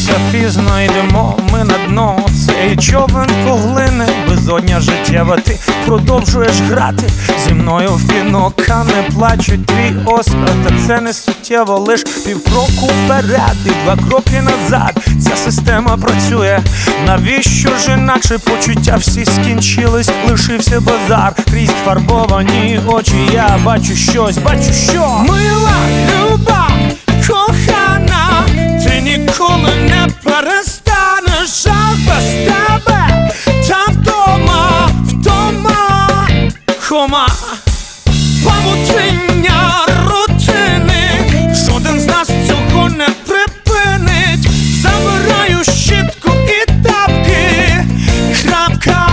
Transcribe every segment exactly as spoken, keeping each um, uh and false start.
Прокинувся пізно, йдемо ми на дно. Цей човен поглине безодня життєва. Ти продовжуєш грати зі мною в кіно. Кани плачуть твій Оскар, та це не суттєво. Лиш півкроку вперед і два кроки назад. Ця система працює. Навіщо ж інакше? Почуття всі скінчились, лишився базар. Крізь фарбовані очі я бачу щось, бачу що. Мила, люба, кохана, ти ніколи не перестанеш. Жах без тебе, та вдома, вдома, хома, павутиння рутини. Жоден з нас цього не припинить. Забираю щітку і тапки, крапка.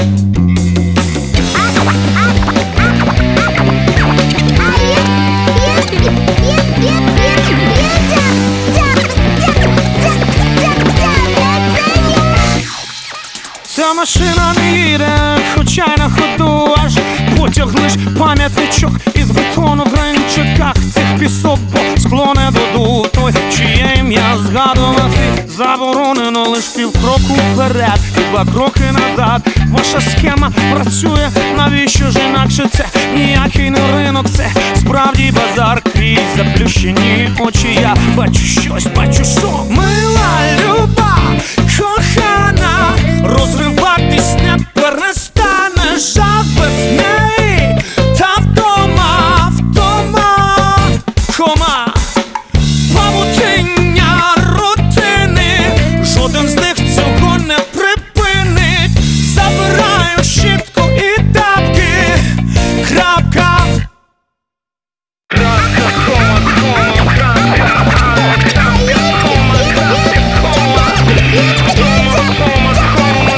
Ця машина не їде, хоча й на ходу. Аж потяг лиш пам'ятничок із бетону в гранчиках. Цих пісок, бо скло не додув. Той, чиє ім'я згадувати заборонено. Лиш півкроку вперед і два кроки назад. Ваша схема працює, навіщо ж інакше? Це ніякий не ринок, це справді базар. Крізь заплющені очі я бачу щось, бачу що. Мила, люба, кохана, розриватись не перестане. Жах без неї, та вдома, вдома, кома, павутиння рутини. Жоден з них цього не припинить. Забираю щітку і тапки, крапка. Крапка, кома, кома, крапка, кома, крапка, кома, кома, кома,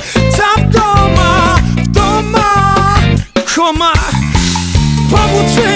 павутиння